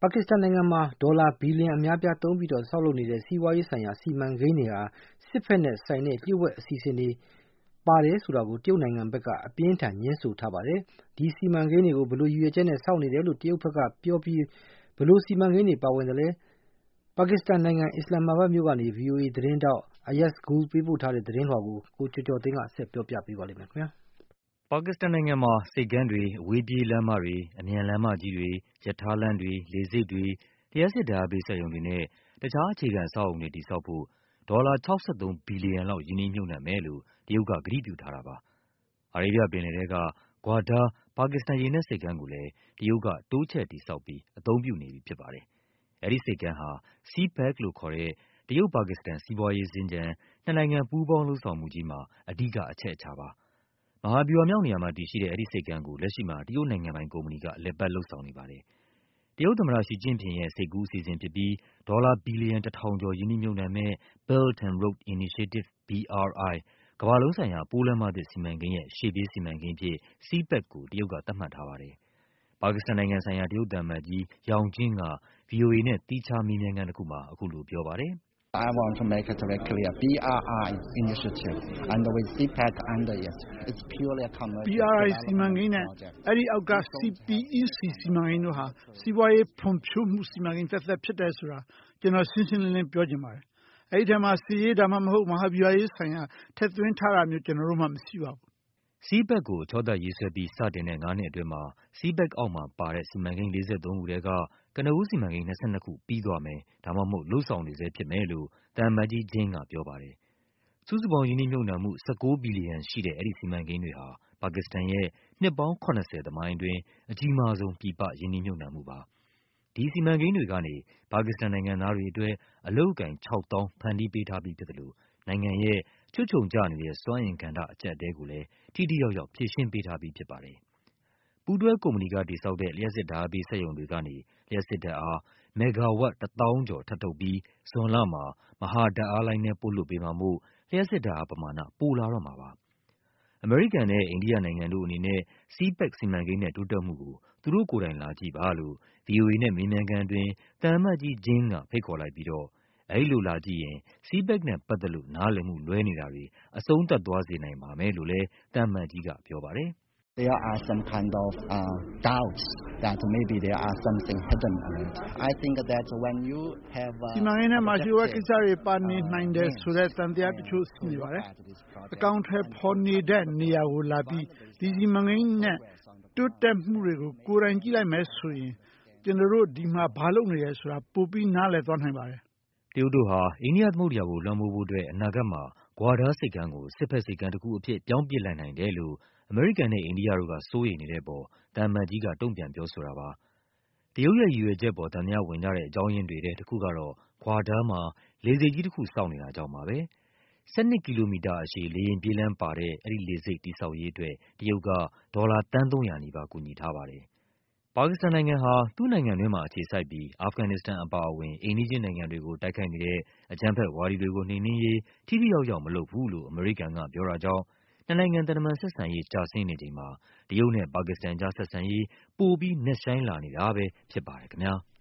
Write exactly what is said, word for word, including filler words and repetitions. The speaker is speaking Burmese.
ပါကစ္စတန်နိုင်ငံမှာဒေါ်လာဘီလီယံအများပြားသုံးပြီးတော့ဆောက်လုပ်နေတဲ့စီးပွားရေးဆိုင်ရာစီမံကိန်းတွေဟာစစ်ဘက်နဲ့ဆိုင်တဲ့လျှို့ဝှက်အစီအစဉ်တွေပါတယ်ဆိုတာကိုတရုတ်နိုင်ငံဘက်ကအပြင်းထန်ညှင်းဆိုထားပါတယ်။ဒီစီမံကိန်းတွေကိုဘယ်လိုရည်ရွယ်ချက်နဲ့ဆောက်နေတယ်လို့တရုတ်ဘက်ကပြောပြီးဘယ်လိုစီမံကိန်းတွေပါဝင်တယ်လဲပါကစ္စတန်နိုင်ငံအစ္စလာမ်မာဘတ်မြို့ကနေ ဗွီအိုအေ သတင်းတောက် Ayaz Gul ပေးပို့ထားတဲ့သတင်းလွှာကိုကိုကျော်ကျော်သိန်းကဆက်ပြောပြပေးပါလိမ့်မယ်ခင်ဗျာ။ပါကစ္စတန်နိုင်ငံမှာဆိပ်ကမ်းတွေ၊အဝေးပြေးလမ်းမတွေ၊အမြန်လမ်းမကြီးတွေ၊ရထားလမ်းတွေ၊လေဆိပ်တွေ၊လျှပ်စစ်ဓာတ်အားပေးစက်ရုံတွေနဲ့တခြားအခြေခံအဆောက်အအုံတွေတည်ဆောက်ဖို့ဒေါ်လာ၆၃ဘီလီယံလောက်ရင်းနှီးမြှုပ်နှံမယ်လို့တရုတ်ကကတိပြုထားတာပါ။အာရေးဗျပင်လယ်ထဲက Gwadar ပါကစ္စတန်ရေနက်ဆိပ်ကမ်းကိုလည်းတရုတ်ကတိုးချဲ့တည်ဆောက်ပြီးအသုံးပြုနေပြီဖြစ်ပါတယ်။အဲဒီဆိပ်ကမ်းဟာ Sea Pact လို့ခေါ်တဲ့တရုတ်-ပါကစ္စတန်စီးပွားရေးစင်္ကြန်နှစ်နိုင်ငံပူးပေါင်းလုပ်ဆောင်မှုကြီးမှာအဓိကအချက်အချာပါ။မဟာဗျူဟာမြောက်နေရာမှာတည်ရှိတဲ့အဲဒီဆိပ်ကမ်းကိုလက်ရှိမှာတရုတ်နိုင်ငံပိုင်ကုမ္ပဏီကအလည်ပတ်လုပ်ဆောင်နေပါတယ်။တရုတ်သမ္မတရှီကျင့်ဖျင်ရဲ့စိတ်ကူးအစီအစဉ်ဖြစ်ပြီးဒေါ်လာဘီလီယံတထောင်ကျော်ရင်းနှီးမြှုပ်နှံမယ့် Belt and Road Initiative ဘီ အာရ် အိုင် ကမ္ဘာလုံးဆိုင်ရာပိုးလမ်းမသစ်စီမံကိန်းရဲ့ရှေ့ပြေးစီမံကိန်းအဖြစ် Sea Pact ကိုတရုတ်ကသတ်မှတ်ထားပါတယ်။ပါကစ္စတန်နိုင်ငံဆိုင်ရာတရုတ်သံအမတ်ကြီး Yao Jing က ဗွီအိုအေနဲ့သီးခြားမေးမြန်းခန်းတခုမှာအခုလိုပြောပါတယ်။ I want to make it very clear. ဘီ အာရ် အိုင် initiative and with Sea Pact under it. It's purely a commercial. ဘီ အာရ် အိုင် စီမံကိန်းနဲ့အဲဒီအောက်က စီ ပီ အီ စီ စီမံကိန်းတို့ဟာစီးပွားရေးဖွံ့ဖြိုးမှုစီမံကိန်းသက်သက်ဖြစ်တယ်ဆိုတာကျနော်ရှင်းရှင်းလင်းလင်းပြောချင်ပါတယ်။အဲဒီထဲမှာစစ်ရေးဒါမှမဟုတ်မဟာဗျူဟာရေးဆိုင်ရာထည့်သွင်းထားတာမျိုးကျနော်တို့မှမရှိပါဘူး။ Sea Pact ကိုအချောသတ်ရေးဆွဲပြီးစတင်တဲ့ငါးနှစ်အတွင်းမှာ Sea Pact အောက်မှာပါတဲ့စီမံကိန်းလေးဆယ့်သုံးခုထဲကကနဦးစီမံကိန်း၂၂ခုပြီးသွားမယ်ဒါမှမဟုတ်လုပ်ဆောင်နေဆဲဖြစ်မယ်လို့သံအမတ်ကြီး Jing ကပြောပါတယ်။စုစုပေါင်းရင်းနှီးမြှုပ်နှံမှု၁၉ဘီလီယံရှိတဲ့အဲဒီစီမံကိန်းတွေဟာပါကစ္စတန်ရဲ့နှစ်ပေါင်း၇၀သမိုင်းအတွင်းအကြီးမားဆုံးပြည်ပရင်းနှီးမြှုပ်နှံမှုပါ။ဒီစီမံကိန်းတွေကနေပါကစ္စတန်နိုင်ငံသားတွေအတွက်အလုပ်အကိုင်ခြောက်သောင်းဖန်တီးပေးထားပြီးဖြစ်သလိုနိုင်ငံရဲ့ချွတ်ခြုံကျနေတဲ့စွမ်းအင်ကဏ္ဍအကျပ်အတည်းကိုလည်းထိထိရောက်ရောက်ဖြေရှင်းပေးထားပြီးဖြစ်ပါတယ်။ပူးတွဲကုမ္ပဏီကတည်ဆောက်တဲ့လျှပ်စစ်ဓာတ်အားပေးစက်ရုံတွေကနေလျှပ်စစ်ဓာတ်အားမက်ဂါဝပ်တသောင်းကျော်ထပ်ထုတ်ပြီးဇွန်လမှာမဟာဓာတ်အားလိုင်းနဲ့ပို့လွှတ်ပေးမှာမို့လျှပ်စစ်ဓာတ်အားပမာဏပိုလာတော့မှာပါ။အမေရိကန်နဲ့အိန္ဒိယနိုင်ငံတို့အနေနဲ့ Sea Pact စီမံကိန်းနဲ့တိုးတက်မှုကိုသူတို့ကိုယ်တိုင်လာကြည့်ပါလို့ ဗွီအိုအေနဲ့မေးမြန်းခန်းအတွင်းသံအမတ်ကြီး Jing ကဖိတ်ခေါ်လိုက်ပြီးတော့အဲဒီလိုလာကြည့်ရင် Sea Pact နဲ့ပတ်သက်လို့နားလည်မှုလွဲနေတာတွေအဆုံးသတ်သွားစေနိုင်ပါမယ်လို့လည်းသံအမတ်ကြီးကပြောပါတယ်။ There are some kind of uh, doubts that maybe there are something hidden on it. I think that when you have စီမံကိန်းထဲမှာရှိဝက်ကိစ္စတွေပါနေနိုင်တယ်ဆိုတဲ့တန်တရားတချို့ရှိနေပါတယ်။အကောင့်ထဲပေါ်နေတဲ့နေရာကိုလာပြီးဒီစီမံကိန်းနဲ့တိုးတက်မှုတွေကိုကိုယ်တိုင်ကြည့်လိုက်မယ်ဆိုရင်ကျွန်တော်တို့ဒီမှာဘာလုပ်နေလဲဆိုတာပိုပြီးနားလည်သွားနိုင်ပါတယ်။တရုတ်တို့ဟာအိန္ဒိယသမုဒ္ဒရာကိုလွှမ်းမိုးဖို့အတွက်အနာဂတ်မှာ Gwadar ဆိပ်ကမ်းကိုစစ်ဘက်ဆိပ်ကမ်းတခုအဖြစ်ပြောင်းပစ်လိုက်နိုင်တယ်လို့အမေရိကန်နဲ့အိန္ဒိယတို့ကစိုးရိမ်နေတဲ့အပေါ်သံအမတ်ကြီးကတုန့်ပြန်ပြောဆိုတာပါ။တရုတ်ရဲ့ရည်ရွယ်ချက်ပေါ်သံသယဝင်ကြတဲ့အကြောင်းရင်းတွေထဲတခုကတော့ Gwadar မှာလေဆိပ်ကြီးတခုဆောက်နေတာကြောင့်ပါပဲ။၁၂ကီလိုမီတာအရှည်လေယာဉ်ပြေးလမ်းပါတဲ့အဲဒီလေဆိပ်တည်ဆောက်ရေးအတွက်တရုတ်ကဒေါ်လာသန်းသုံးရာနီးပါးကူညီထားပါတယ်။ပါကစ္စတန်နိုင်ငံဟာသူ့နိုင်ငံတွင်းမှာအခြေစိုက်ပြီးအာဖဂန်နစ္စတန်အပါအဝင်အိမ်နီးချင်းနိုင်ငံတွေကိုတိုက်ခိုက်နေတဲ့အကြမ်းဖက်ဝါဒီတွေကိုနှိမ်နင်းရေးထိထိရောက်ရောက်မလုပ်ဘူးလို့အမေရိကန်ကပြောတာကြောင့်နှစ်နိုင်ငံသံတမန်ဆက်ဆံရေးကျဆင်းနေချိန်မှာတရုတ်နဲ့ပါကစ္စတန်ကြားဆက်ဆံရေးပိုပြီးနက်ရှိုင်းလာနေတာပဲဖြစ်ပါတယ်ခင်ဗျာ။